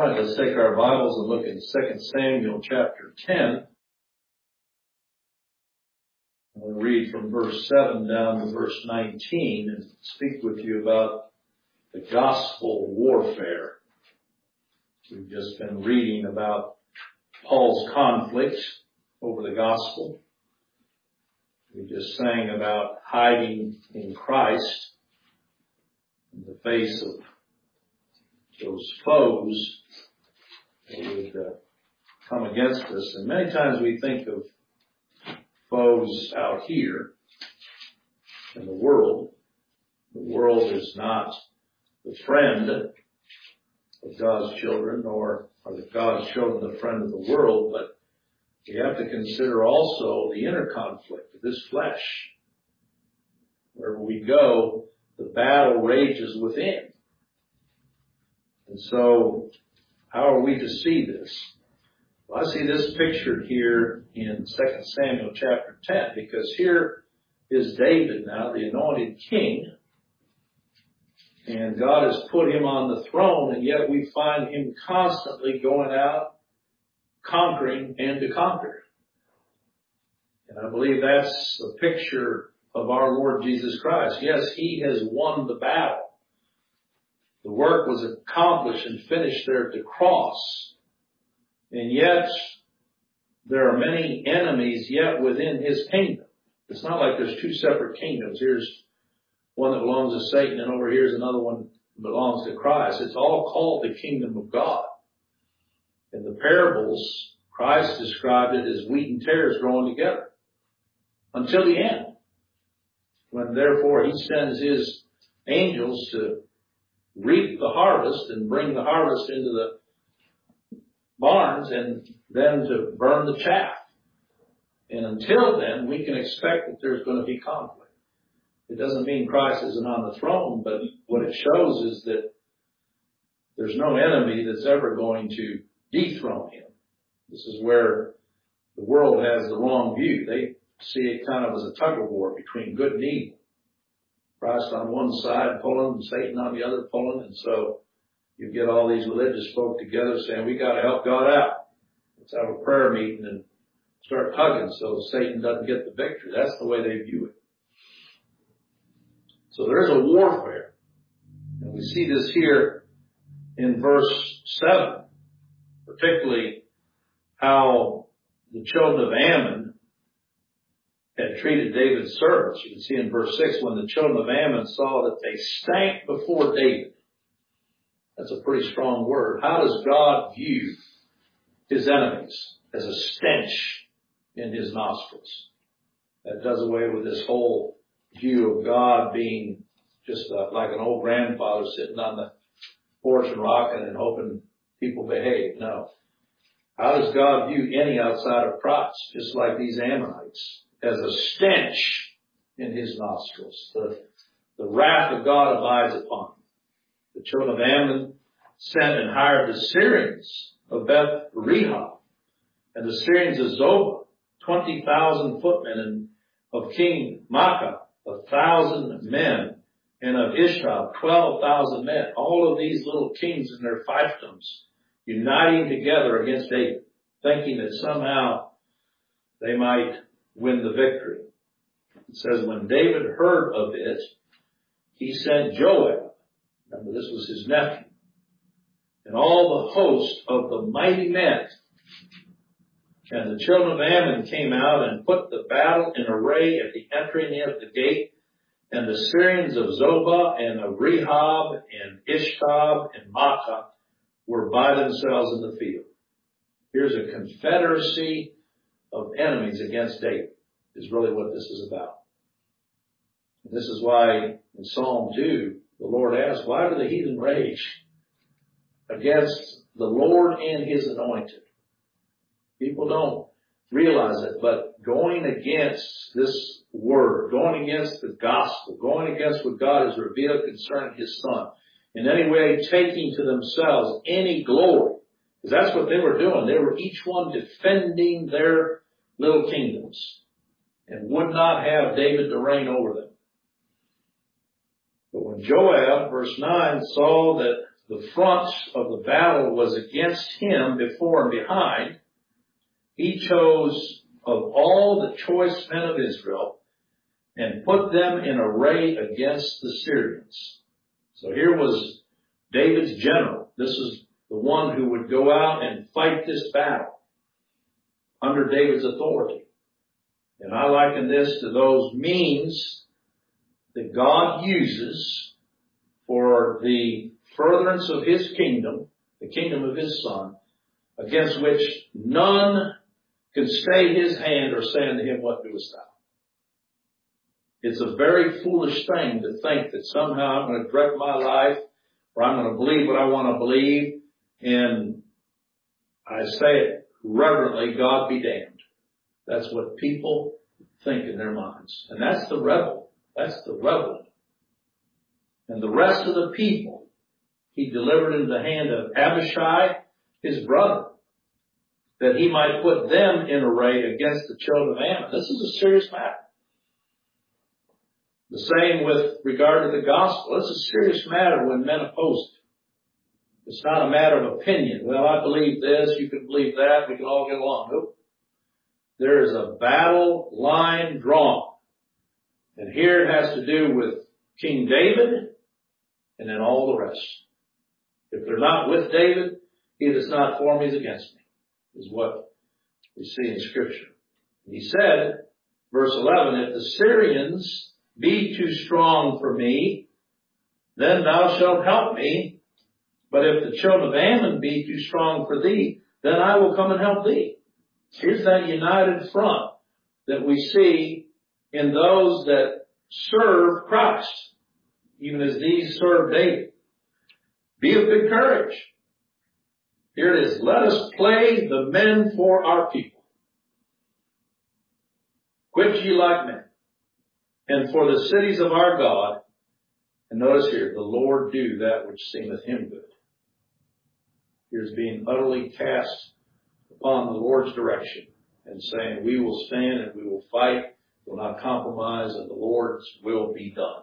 right, let's take our Bibles and look at 2 Samuel chapter 10. I'll read from verse 7 down to verse 19 and speak with you about the gospel warfare. We've just been reading about Paul's conflict over the gospel. We just sang about hiding in Christ in the face of those foes that would come against us. And many times we think of foes out here in the world. The world is not the friend of God's children, nor are God's children the friend of the world, but we have to consider also the inner conflict of this flesh. Wherever we go, the battle rages within. And so, how are we to see this? Well, I see this pictured here in 2 Samuel chapter 10, because here is David now, the anointed king, and God has put him on the throne, and yet we find him constantly going out, conquering and to conquer. And I believe that's a picture of our Lord Jesus Christ. Yes, he has won the battle. The work was accomplished and finished there at the cross. And yet, there are many enemies yet within his kingdom. It's not like there's two separate kingdoms. Here's one that belongs to Satan, and over here's another one that belongs to Christ. It's all called the kingdom of God. In the parables, Christ described it as wheat and tares growing together until the end, when therefore he sends his angels to reap the harvest and bring the harvest into the barns and then to burn the chaff. And until then, we can expect that there's going to be conflict. It doesn't mean Christ isn't on the throne, but what it shows is that there's no enemy that's ever going to dethrone him. This is where the world has the wrong view. They see it kind of as a tug of war between good and evil. Christ on one side pulling and Satan on the other pulling. And so you get all these religious folk together saying, we got to help God out. Let's have a prayer meeting and start tugging so Satan doesn't get the victory. That's the way they view it. So there's a warfare. And we see this here in verse 7, particularly how the children of Ammon had treated David's servants. You can see in verse 6, when the children of Ammon saw that they stank before David. That's a pretty strong word. How does God view his enemies? As a stench in his nostrils. That does away with this whole view of God being just like an old grandfather sitting on the porch and rocking and hoping people behave. No. How does God view any outside of Christ? Just like these Ammonites. As a stench in his nostrils. The wrath of God abides upon him. The children of Ammon sent and hired the Syrians of Beth Rehob and the Syrians of Zobah, 20,000 footmen, and of King Maacah, 1,000 men, and of Ishtab, 12,000 men. All of these little kings and their fiefdoms uniting together against David, thinking that somehow they might win the victory. It says, when David heard of it, he sent Joab. Remember, this was his nephew. And all the host of the mighty men. And the children of Ammon came out and put the battle in array at the entering of the gate. And the Syrians of Zobah and of Rehob and Ishtab and Maacah were by themselves in the field. Here's a confederacy of enemies against David, is really what this is about. And this is why in Psalm 2, the Lord asks, why do the heathen rage against the Lord and his anointed? People don't realize it, but going against this word, going against the gospel, going against what God has revealed concerning his Son, in any way taking to themselves any glory, because that's what they were doing. They were each one defending their little kingdoms and would not have David to reign over them. But when Joab, verse 9, saw that the front of the battle was against him before and behind, he chose of all the choice men of Israel and put them in array against the Syrians. So here was David's general. This is the one who would go out and fight this battle under David's authority. And I liken this to those means that God uses for the furtherance of his kingdom, the kingdom of his Son, against which none can stay his hand or say unto him, what doest thou? It's a very foolish thing to think that somehow I'm going to direct my life, or I'm going to believe what I want to believe, and I say it reverently, God be damned. That's what people think in their minds. And that's the rebel. That's the rebel. And the rest of the people, he delivered into the hand of Abishai, his brother, that he might put them in array against the children of Ammon. This is a serious matter. The same with regard to the gospel. It's a serious matter when men oppose it. It's not a matter of opinion. Well, I believe this, you can believe that, we can all get along. Nope. There is a battle line drawn. And here it has to do with King David and then all the rest. If they're not with David, he that's not for me is against me, is what we see in Scripture. And he said, verse 11, if the Syrians be too strong for me, then thou shalt help me. But if the children of Ammon be too strong for thee, then I will come and help thee. Here's that united front that we see in those that serve Christ, even as these serve David. Be of good courage. Here it is. Let us play the men for our people. Quit ye like men. And for the cities of our God. And notice here, the Lord do that which seemeth him good. Here's being utterly cast upon the Lord's direction and saying, we will stand and we will fight, will not compromise, and the Lord's will be done.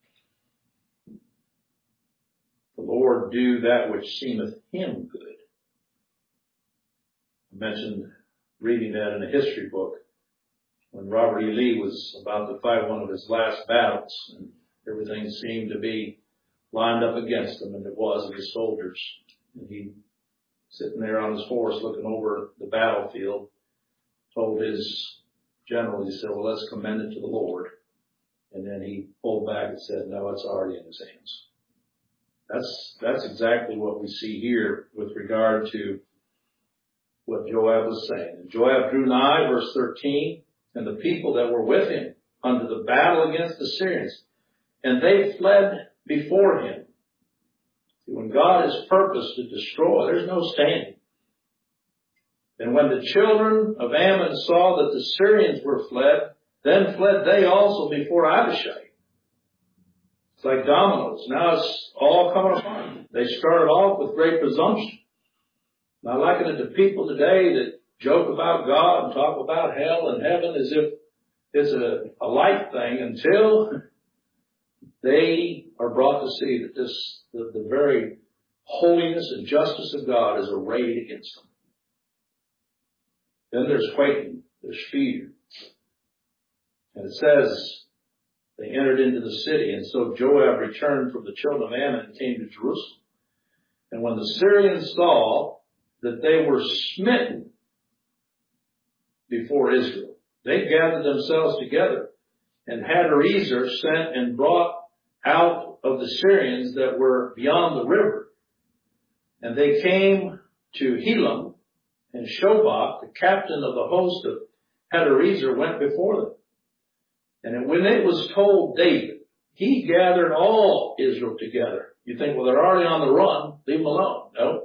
The Lord do that which seemeth him good. I mentioned reading that in a history book when Robert E. Lee was about to fight one of his last battles, and everything seemed to be lined up against him, and it was of the soldiers. And he, sitting there on his horse looking over the battlefield, told his general, he said, well, let's commend it to the Lord. And then he pulled back and said, no, it's already in his hands. That's exactly what we see here with regard to what Joab was saying. And Joab drew nigh, verse 13, and the people that were with him unto the battle against the Syrians, and they fled before him. See, when God has purposed to destroy, there's no standing. And when the children of Ammon saw that the Syrians were fled, then fled they also before Abishai. It's like dominoes. Now it's all coming apart. They started off with great presumption. And I liken it to people today that joke about God and talk about hell and heaven as if it's a light thing until they are brought to see that the very holiness and justice of God is arrayed against them. Then there's quaking, there's fear. And it says they entered into the city, and so Joab returned from the children of Ammon and came to Jerusalem. And when the Syrians saw that they were smitten before Israel, they gathered themselves together, and Hadarezer sent and brought out of the Syrians that were beyond the river. And they came to Helam, and Shobach, the captain of the host of Hadarezer, went before them. And when it was told David, he gathered all Israel together. You think, well, they're already on the run, leave them alone. No.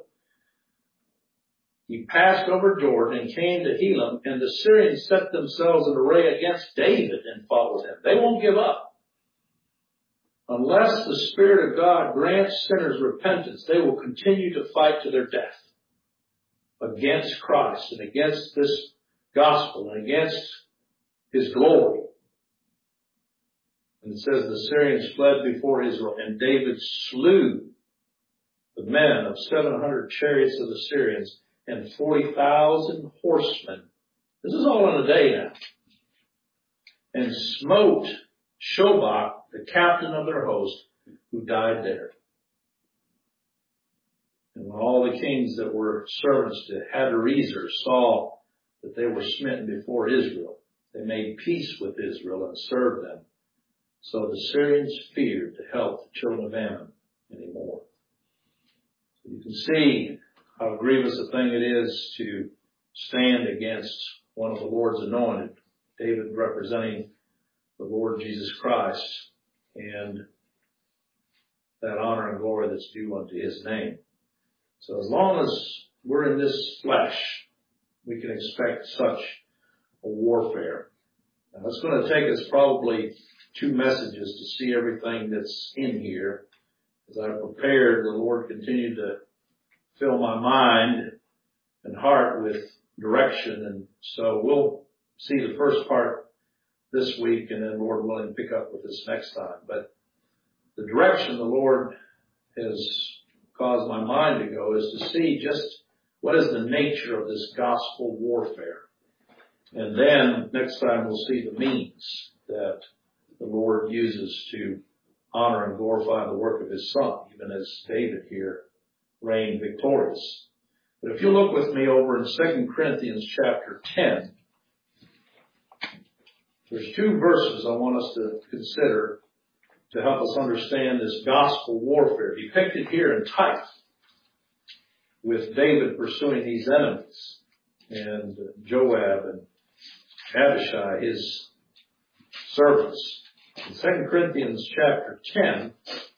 He passed over Jordan and came to Helam, and the Syrians set themselves in array against David and followed him. They won't give up. Unless the Spirit of God grants sinners repentance, they will continue to fight to their death against Christ and against this gospel and against his glory. And it says the Syrians fled before Israel, and David slew the men of 700 chariots of the Syrians and 40,000 horsemen. This is all in a day now. And smote Shobach, the captain of their host, who died there. And when all the kings that were servants to Hadarezer saw that they were smitten before Israel, they made peace with Israel and served them. So the Syrians feared to help the children of Ammon anymore. So you can see how grievous a thing it is to stand against one of the Lord's anointed, David representing the Lord Jesus Christ and that honor and glory that's due unto his name. So as long as we're in this flesh, we can expect such a warfare. Now, it's going to take us probably 2 messages to see everything that's in here. As I prepared, the Lord continued to fill my mind and heart with direction. And so we'll see the first part this week, and then, Lord willing, pick up with this next time. But the direction the Lord has caused my mind to go is to see just what is the nature of this gospel warfare. And then next time we'll see the means that the Lord uses to honor and glorify the work of his Son, even as David here reigned victorious. But if you look with me over in 2 Corinthians chapter 10, there's 2 verses I want us to consider to help us understand this gospel warfare depicted here in type with David pursuing these enemies and Joab and Abishai, his servants. In 2 Corinthians chapter 10,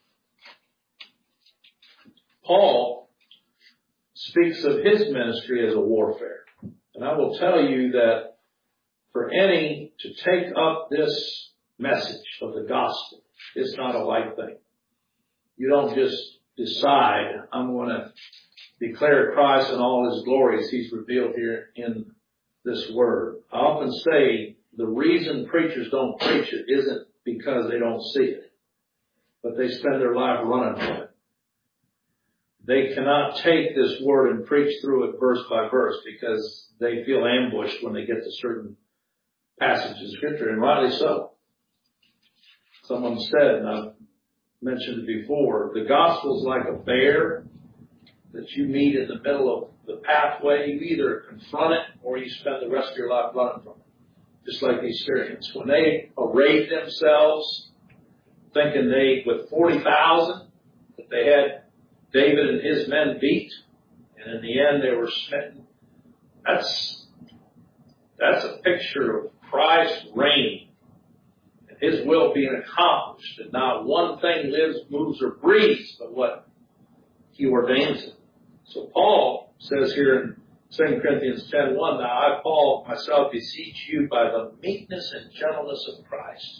Paul speaks of his ministry as a warfare. And I will tell you that for any to take up this message of the gospel, it's not a light thing. You don't just decide, I'm going to declare Christ and all his glories he's revealed here in this word. I often say the reason preachers don't preach it isn't because they don't see it, but they spend their life running from it. They cannot take this word and preach through it verse by verse because they feel ambushed when they get to certain passages of Scripture, and rightly so. Someone said, and I've mentioned it before, the gospel is like a bear that you meet in the middle of the pathway. You either confront it or you spend the rest of your life running from it. Just like these Syrians. When they arrayed themselves, thinking with 40,000, that they had David and his men beat, and in the end they were smitten. That's a picture of Christ's reign and his will being accomplished, and not one thing lives, moves, or breathes but what he ordains it. So Paul says here in 2 Corinthians 10:1, now I, Paul, myself beseech you by the meekness and gentleness of Christ.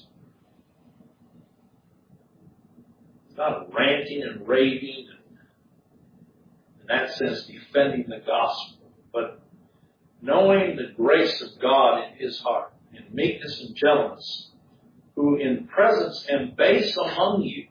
It's not ranting and raving and in that sense defending the gospel, but knowing the grace of God in his heart, in meekness and gentleness, who in presence and base among you.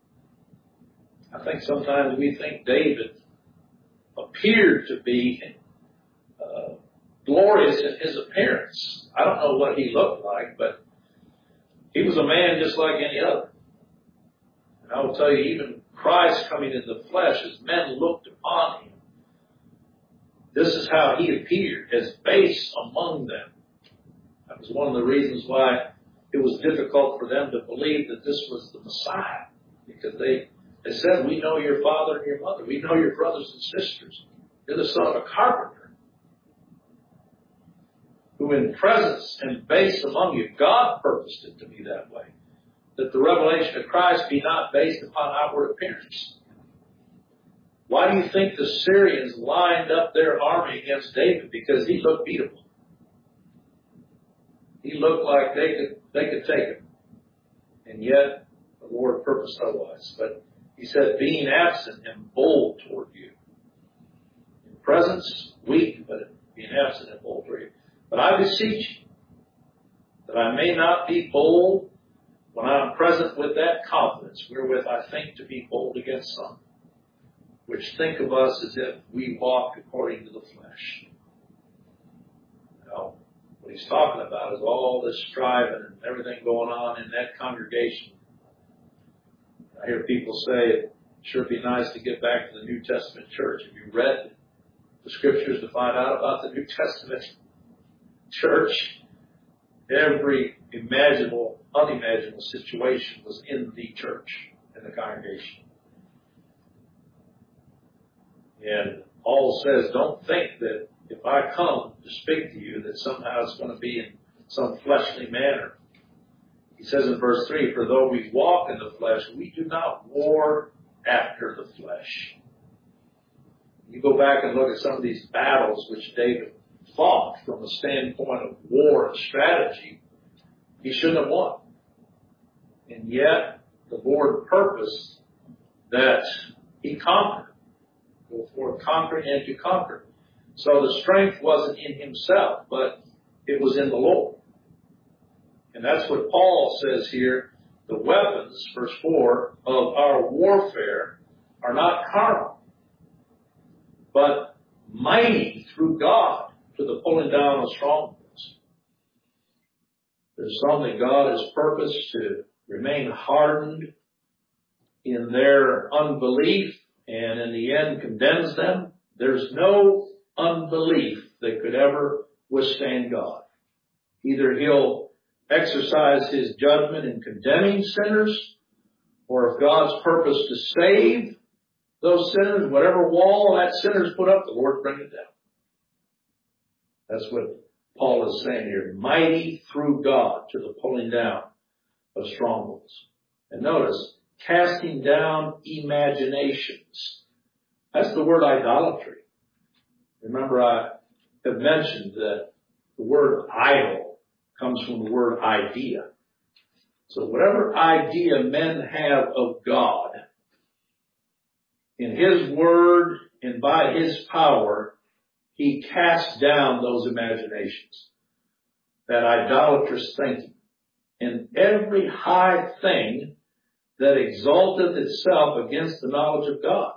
I think sometimes we think David appeared to be glorious in his appearance. I don't know what he looked like, but he was a man just like any other. And I will tell you, even Christ coming in the flesh, as men looked upon him, this is how he appeared, as base among them. That was one of the reasons why it was difficult for them to believe that this was the Messiah, because they said, we know your father and your mother. We know your brothers and sisters. You're the son of a carpenter. Who in presence and base among you, God purposed it to be that way. That the revelation of Christ be not based upon outward appearance. Why do you think the Syrians lined up their army against David? Because he looked beatable. He looked like they could take him. And yet, the Lord purposed otherwise. But he said, being absent and bold toward you. In presence, weak, but being absent and bold toward you. But I beseech you, that I may not be bold when I am present with that confidence wherewith I think to be bold against some. which think of us as if we walk according to the flesh. Now, what he's talking about is all this striving and everything going on in that congregation. I hear people say it sure be nice to get back to the New Testament church. Have you read the scriptures to find out about the New Testament church? Every imaginable, unimaginable situation was in the church, in the congregation. And Paul says, don't think that if I come to speak to you that somehow it's going to be in some fleshly manner. He says in verse 3, for though we walk in the flesh, we do not war after the flesh. You go back and look at some of these battles which David fought from a standpoint of war and strategy, he shouldn't have won. And yet, the Lord purposed that he conquered. Go forth conquering and to conquer. So the strength wasn't in himself, but it was in the Lord. And that's what Paul says here. The weapons, verse 4, of our warfare are not carnal, but mighty through God to the pulling down of strongholds. There's something God has purposed to remain hardened in their unbelief and in the end condemns them. There's no unbelief that could ever withstand God. Either he'll exercise his judgment in condemning sinners, or if God's purpose to save those sinners, whatever wall that sinner's put up, the Lord bring it down. That's what Paul is saying here. Mighty through God to the pulling down of strongholds. And notice, casting down imaginations. That's the word idolatry. Remember, I have mentioned that the word idol comes from the word idea. So whatever idea men have of God, in his word and by his power, he casts down those imaginations, that idolatrous thinking, and every high thing that exalteth itself against the knowledge of God.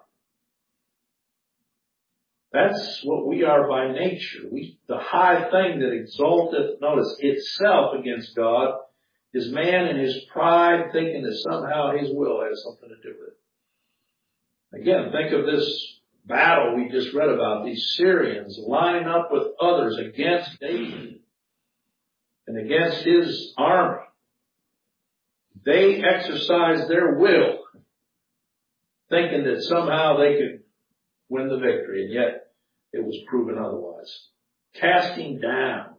That's what we are by nature. The high thing that exalteth, notice, itself against God is man in his pride thinking that somehow his will has something to do with it. Again, think of this battle we just read about, these Syrians lining up with others against David and against his army. They exercised their will, thinking that somehow they could win the victory, and yet it was proven otherwise. Casting down.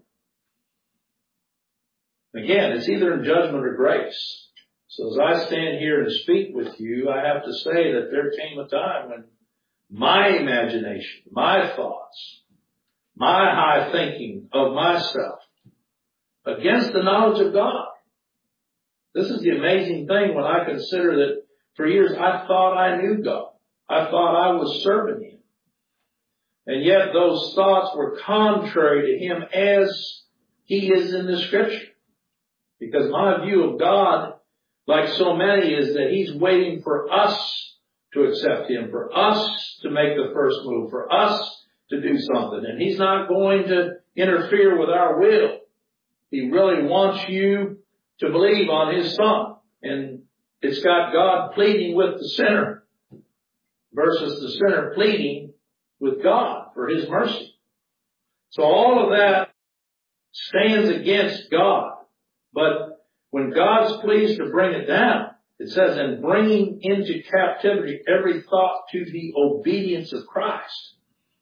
Again, it's either in judgment or grace. So as I stand here and speak with you, I have to say that there came a time when my imagination, my thoughts, my high thinking of myself against the knowledge of God. This is the amazing thing when I consider that for years I thought I knew God. I thought I was serving him. And yet those thoughts were contrary to him as he is in the scripture. Because my view of God, like so many, is that he's waiting for us to accept him, for us to make the first move, for us to do something. And he's not going to interfere with our will. He really wants you to believe on his Son. And it's got God pleading with the sinner versus the sinner pleading with God for his mercy. So all of that stands against God. But when God's pleased to bring it down, it says, and bringing into captivity every thought to the obedience of Christ.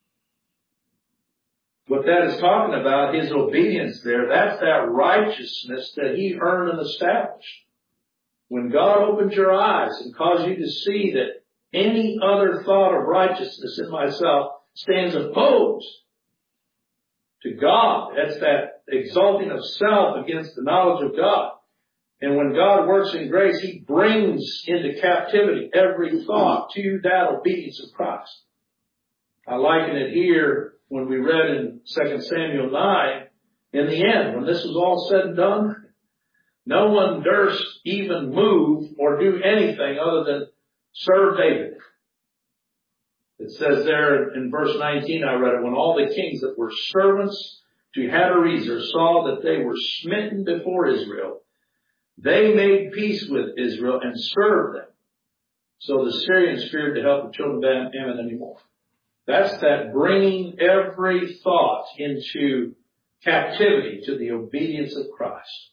What that is talking about, his obedience there, that's that righteousness that he earned and established. When God opens your eyes and causes you to see that any other thought of righteousness in myself stands opposed to God, that's that exalting of self against the knowledge of God. And when God works in grace, he brings into captivity every thought to that obedience of Christ. I liken it here when we read in 2 Samuel 9, in the end, when this was all said and done, no one durst even move or do anything other than serve David. It says there in verse 19, I read it, when all the kings that were servants to Hadarezer saw that they were smitten before Israel, they made peace with Israel and served them. So the Syrians feared to help the children of Ammon anymore. That's that bringing every thought into captivity to the obedience of Christ.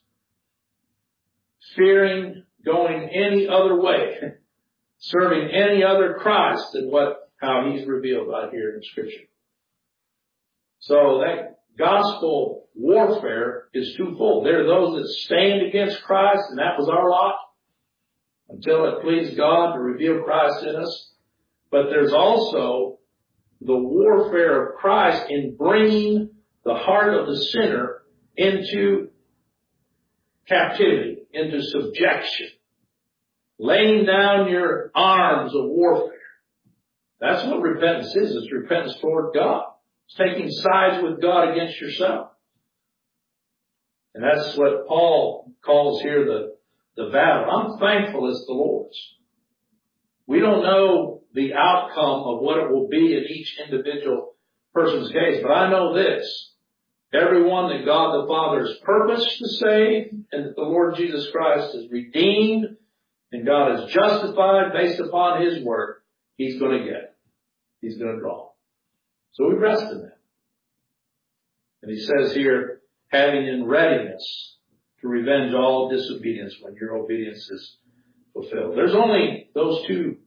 Fearing going any other way, serving any other Christ than how he's revealed out here in Scripture. So that gospel warfare is twofold. There are those that stand against Christ, and that was our lot until it pleased God to reveal Christ in us. But there's also the warfare of Christ in bringing the heart of the sinner into captivity, into subjection, laying down your arms of warfare. That's what repentance is. It's repentance toward God. It's taking sides with God against yourself. And that's what Paul calls here the battle. I'm thankful it's the Lord's. We don't know the outcome of what it will be in each individual person's case, but I know this. Everyone that God the Father has purposed to save and that the Lord Jesus Christ has redeemed and God has justified based upon His word, He's going to get it. He's going to draw. So we rest in that. And he says here, having in readiness to revenge all disobedience when your obedience is fulfilled. There's only those two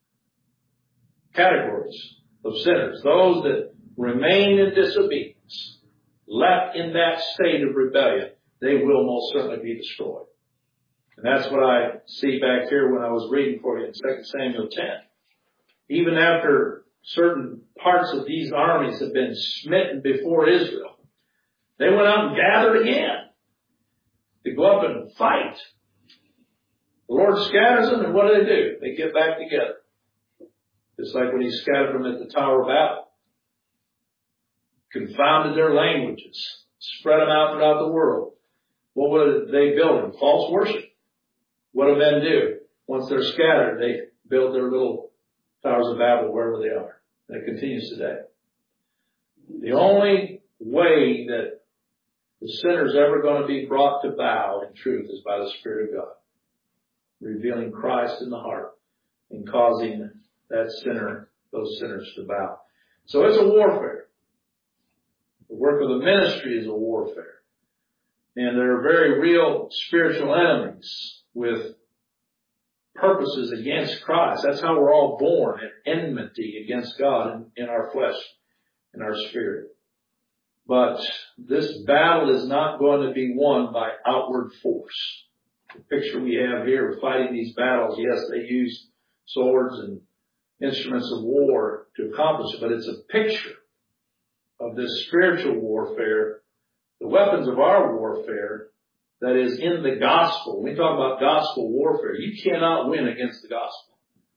categories of sinners. Those that remain in disobedience, left in that state of rebellion, they will most certainly be destroyed. And that's what I see back here when I was reading for you in 2 Samuel 10. Even after certain parts of these armies have been smitten before Israel, they went out and gathered again to go up and fight. The Lord scatters them, and what do? They get back together. Just like when He scattered them at the Tower of Babel. Confounded their languages. Spread them out throughout the world. What were they building? False worship. What do men do? Once they're scattered, they build their little Towers of Babel wherever they are. And it continues today. The only way that the sinner's ever going to be brought to bow in truth is by the Spirit of God. Revealing Christ in the heart and causing that sinner, those sinners to bow. So it's a warfare. The work of the ministry is a warfare. And there are very real spiritual enemies with purposes against Christ. That's how we're all born, at enmity against God in our flesh, in our spirit. But this battle is not going to be won by outward force. The picture we have here of fighting these battles, yes, they use swords and instruments of war to accomplish it, but it's a picture of this spiritual warfare, the weapons of our warfare that is in the gospel. When we talk about gospel warfare, you cannot win against the gospel.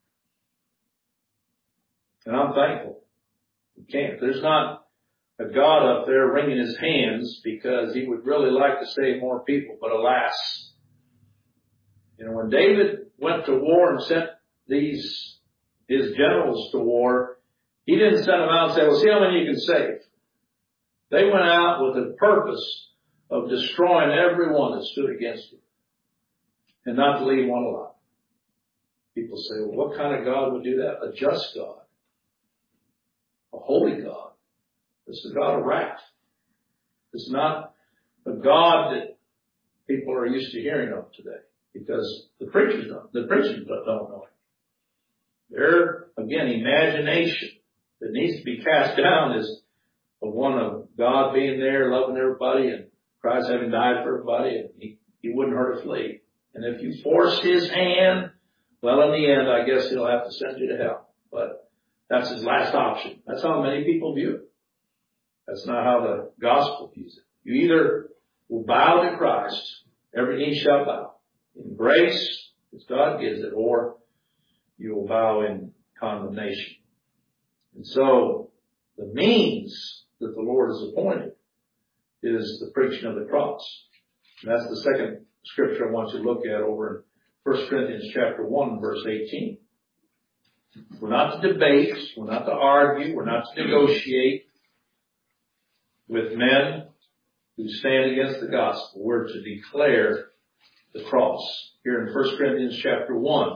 And I'm thankful. You can't. There's not a God up there wringing His hands because He would really like to save more people, but alas. You know, when David went to war and sent his generals to war, he didn't send them out and say, well, see how many you can save. They went out with the purpose of destroying everyone that stood against him and not to leave one alive. People say, well, what kind of God would do that? A just God. A holy God. This is a God of wrath. It's not a God that people are used to hearing of today because the preachers don't know it. Their, again, imagination that needs to be cast down is the one of God being there, loving everybody, and Christ having died for everybody, and he wouldn't hurt a flea. And if you force His hand, well, in the end, I guess He'll have to send you to hell. But that's His last option. That's how many people view it. That's not how the gospel views it. You either will bow to Christ, every knee shall bow, in grace, as God gives it, or you will bow in condemnation. And so, the means that the Lord has appointed is the preaching of the cross. And that's the second scripture I want you to look at over in 1 Corinthians chapter 1, verse 18. We're not to debate. We're not to argue. We're not to negotiate with men who stand against the gospel. We're to declare the cross. Here in 1 Corinthians chapter 1,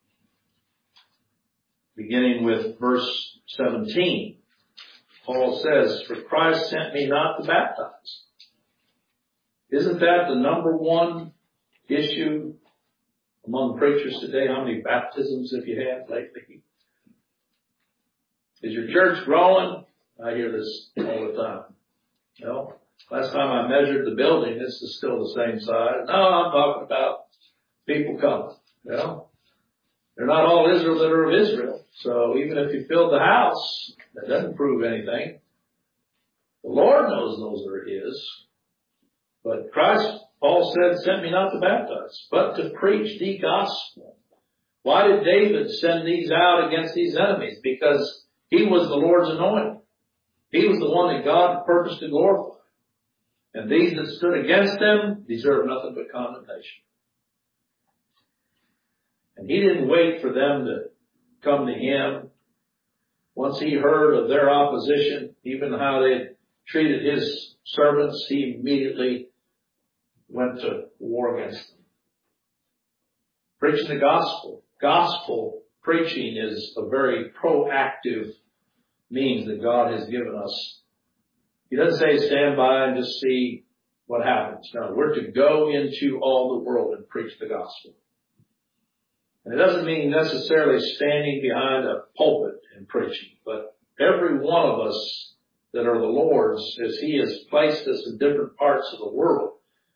beginning with verse 17, Paul says, "For Christ sent me not to baptize." Isn't that the number one issue among preachers today? How many baptisms have you had lately? Is your church growing? I hear this all the time. No. Last time I measured the building, this is still the same size. No, I'm talking about people coming. Well, they're not all Israel that are of Israel. So even if you filled the house, that doesn't prove anything. The Lord knows those are His. But Christ, Paul said, sent me not to baptize, but to preach the gospel. Why did David send these out against these enemies? Because he was the Lord's anointed. He was the one that God purposed to glorify. And these that stood against them deserve nothing but condemnation. And he didn't wait for them to come to him. Once he heard of their opposition, even how they had treated his servants, he immediately went to war against them. Preaching the gospel. Gospel preaching is a very proactive means that God has given us. He doesn't say stand by and just see what happens. No, we're to go into all the world and preach the gospel. And it doesn't mean necessarily standing behind a pulpit and preaching, but every one of us that are the Lord's, as He has placed us in different parts of the world,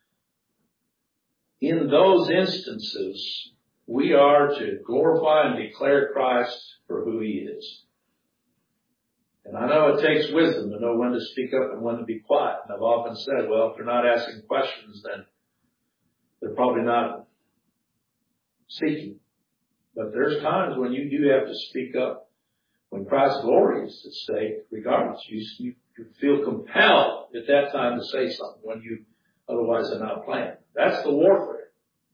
in those instances, we are to glorify and declare Christ for who He is. And I know it takes wisdom to know when to speak up and when to be quiet. And I've often said, well, if they're not asking questions, then they're probably not seeking. But there's times when you do have to speak up when Christ's glory is at stake, regardless. You feel compelled at that time to say something when you otherwise are not planned. That's the warfare.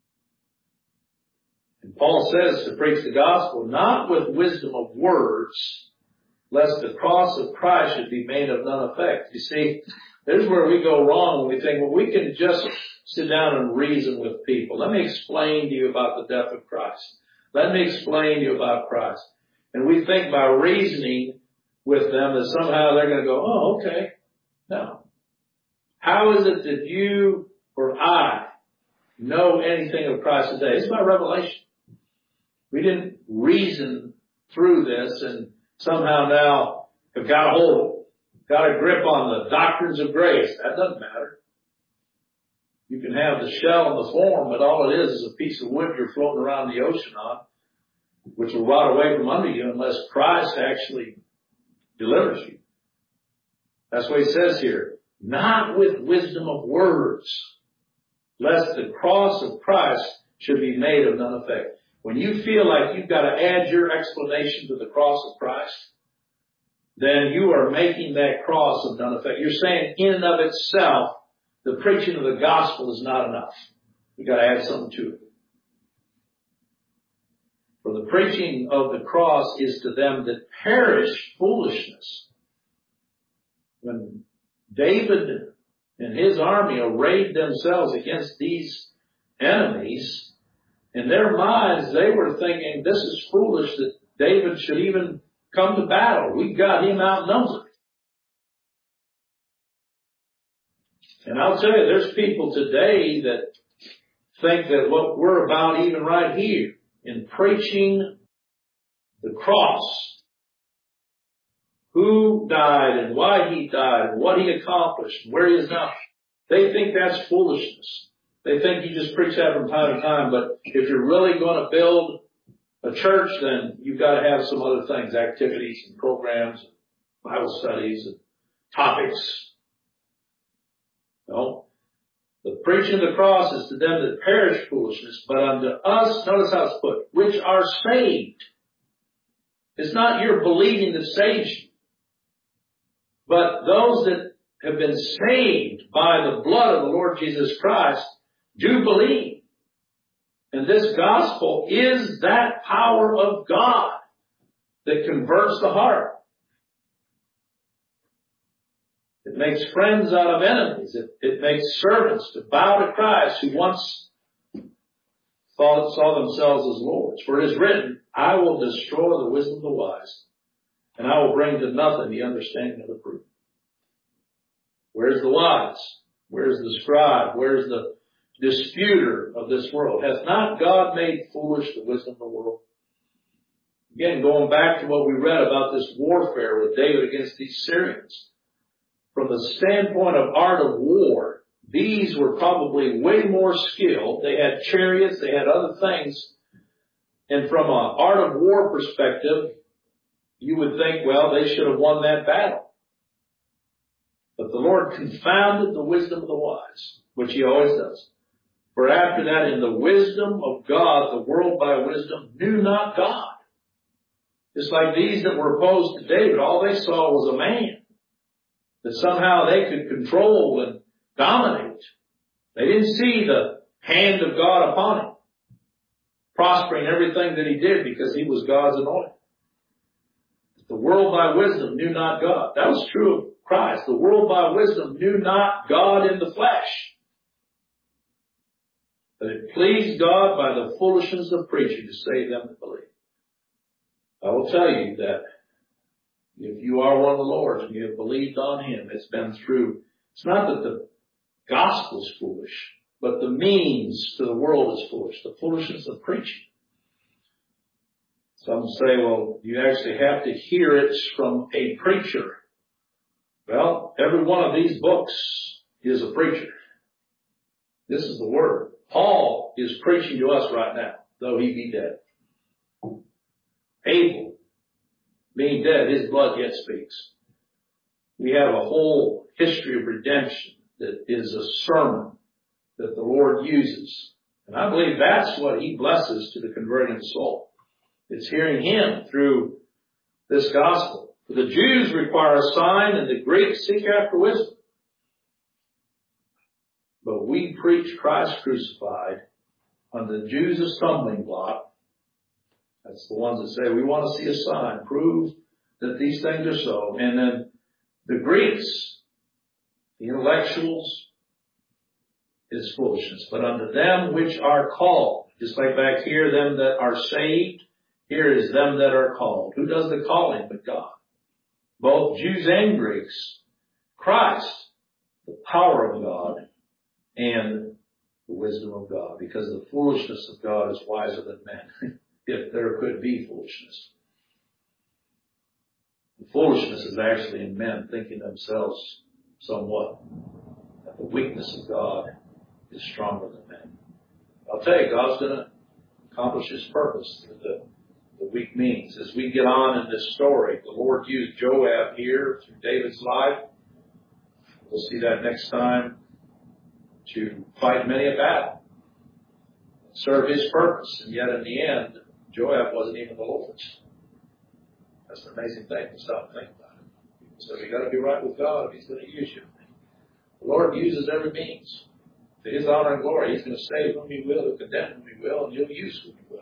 And Paul says to preach the gospel, not with wisdom of words, lest the cross of Christ should be made of none effect. You see, there's where we go wrong when we think, well, we can just sit down and reason with people. Let me explain to you about the death of Christ. Let me explain to you about Christ. And we think by reasoning with them that somehow they're going to go, oh, okay. No. How is it that you or I know anything of Christ today? It's by revelation. We didn't reason through this and somehow now have got a hold of it, got a grip on the doctrines of grace. That doesn't matter. You can have the shell and the form, but all it is a piece of wood you're floating around the ocean on, which will rot away from under you unless Christ actually delivers you. That's what he says here. Not with wisdom of words, lest the cross of Christ should be made of none effect. When you feel like you've got to add your explanation to the cross of Christ, then you are making that cross of none effect. You're saying in and of itself, the preaching of the gospel is not enough. You've got to add something to it. For the preaching of the cross is to them that perish foolishness. When David and his army arrayed themselves against these enemies, in their minds, they were thinking, this is foolish that David should even come to battle. We've got him outnumbered. And I'll tell you, there's people today that think that what we're about even right here in preaching the cross, who died and why he died and what he accomplished and where he is now, they think that's foolishness. They think you just preach that from time to time, but if you're really going to build a church, then you've got to have some other things, activities and programs, and Bible studies and topics. No. The preaching of the cross is to them that perish foolishness, but unto us, notice how it's put, which are saved. It's not your believing that saves you, but those that have been saved by the blood of the Lord Jesus Christ do believe. And this gospel is that power of God that converts the heart. It makes friends out of enemies. It makes servants to bow to Christ who once saw themselves as lords. For it is written, I will destroy the wisdom of the wise, and I will bring to nothing the understanding of the prudent. Where's the wise? Where's the scribe? Where's the disputer of this world? Hath not God made foolish the wisdom of the world? Again, going back to what we read about this warfare with David against these Syrians. From the standpoint of art of war, these were probably way more skilled. They had chariots, they had other things. And from an art of war perspective, you would think, well, they should have won that battle. But the Lord confounded the wisdom of the wise, which he always does. For after that, in the wisdom of God, the world by wisdom knew not God. Just like these that were opposed to David, all they saw was a man that somehow they could control and dominate. They didn't see the hand of God upon him, prospering everything that he did because he was God's anointed. The world by wisdom knew not God. That was true of Christ. The world by wisdom knew not God in the flesh. But it pleased God by the foolishness of preaching to save them that believe. I will tell you that if you are one of the Lord's and you have believed on him, it's been through, it's not that the gospel is foolish, but the means to the world is foolish, the foolishness of preaching. Some say, well, you actually have to hear it from a preacher. Well, every one of these books is a preacher. This is the word. Paul is preaching to us right now, though he be dead. Abel, being dead, his blood yet speaks. We have a whole history of redemption that is a sermon that the Lord uses. And I believe that's what he blesses to the converted soul. It's hearing him through this gospel. For the Jews require a sign and the Greeks seek after wisdom. But we preach Christ crucified, unto the Jews a stumbling block. That's the ones that say we want to see a sign, prove that these things are so. And then the Greeks, the intellectuals, is foolishness. But unto them which are called, just like back here, them that are saved, here is them that are called. Who does the calling but God? Both Jews and Greeks. Christ, the power of God and the wisdom of God. Because the foolishness of God is wiser than men, if there could be foolishness. The foolishness is actually in men thinking themselves somewhat that the weakness of God is stronger than men. I'll tell you, God's going to accomplish his purpose through the weak means. As we get on in this story, the Lord used Joab here through David's life. We'll see that next time, to fight many a battle, serve his purpose. And yet in the end, Joab wasn't even the Lord's. That's an amazing thing to stop and think about it. So you got to be right with God if he's going to use you. The Lord uses every means. To his honor and glory, he's going to save whom he will, to condemn whom he will, and he'll use whom he will.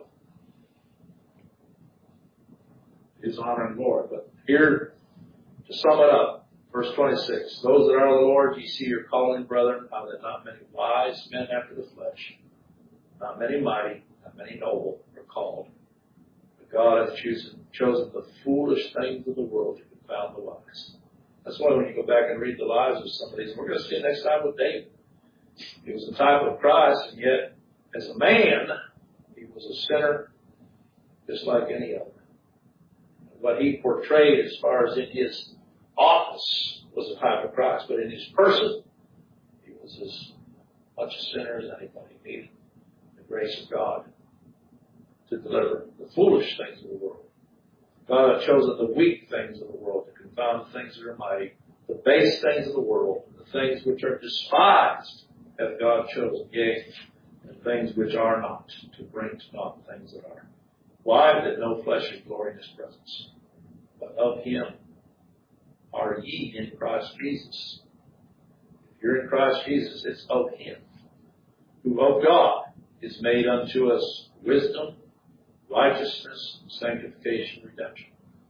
His honor and glory. But here, to sum it up, verse 26, those that are the Lord, ye see your calling, brethren, how that not many wise men after the flesh, not many mighty, not many noble are called. But God hath chosen the foolish things of the world to confound the wise. That's why when you go back and read the lives of some of these, we're going to see it next time with David. He was a type of Christ, and yet, as a man, he was a sinner just like any other. What he portrayed as far as in his office was a type of Christ, but in his person, he was as much a sinner as anybody. He needed the grace of God to deliver the foolish things of the world. God hath chosen the weak things of the world to confound the things that are mighty, the base things of the world, and the things which are despised hath God chosen, yea, and things which are not, to bring to naught things that are. Why? That no flesh should glory in his presence. But of him are ye in Christ Jesus. If you're in Christ Jesus, it's of him, who of God is made unto us wisdom, righteousness, sanctification, redemption.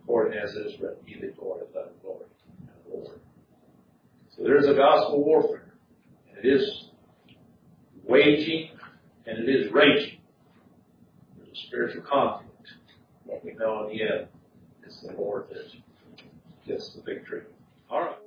according as it is written, He that glorieth, let him glory in the Lord. So there is a gospel warfare. And it is waging and it is raging. There's a spiritual conflict. What we know in the end is the Lord that gets the victory. All right.